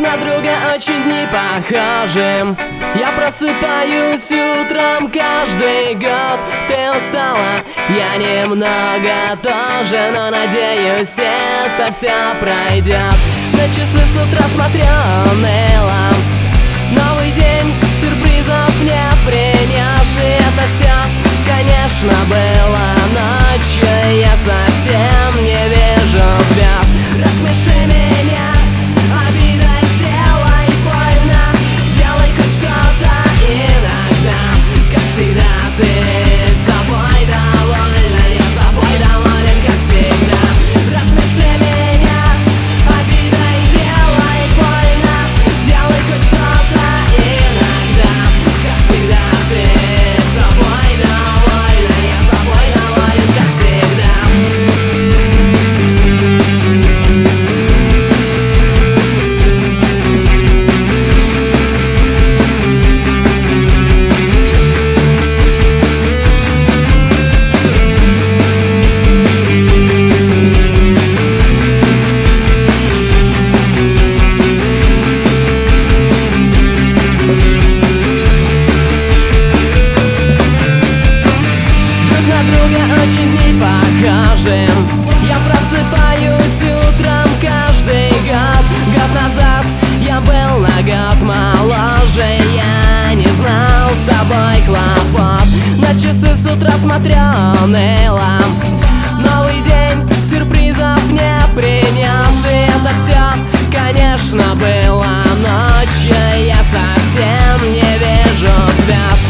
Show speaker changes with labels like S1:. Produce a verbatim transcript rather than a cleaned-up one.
S1: на друга очень не похожим. Я просыпаюсь утром каждый год. Ты устала, я немного тоже, но надеюсь, это все пройдет. На часы с утра смотрю уныло. Новый день сюрпризов не принес. И это все, конечно, было ночью. Я совсем не вижу звезд. Рассмеши меня, обидой сделай больно. Делай хоть что-то иногда. Как всегда, ты собой довольна. Я собой доволен, как всегда. Рассмеши меня, обидой сделай больно. Делай хоть что-то иногда. Как всегда, ты собой довольна. Я собой доволен, как всегда. Очень не похожим. Я просыпаюсь утром каждый год. Год назад я был на год моложе. Я не знал с тобой хлопот. На часы с утра смотрю уныло. Новый день сюрпризов не принес. И это все, конечно, было ночью. Я совсем не вижу звезд.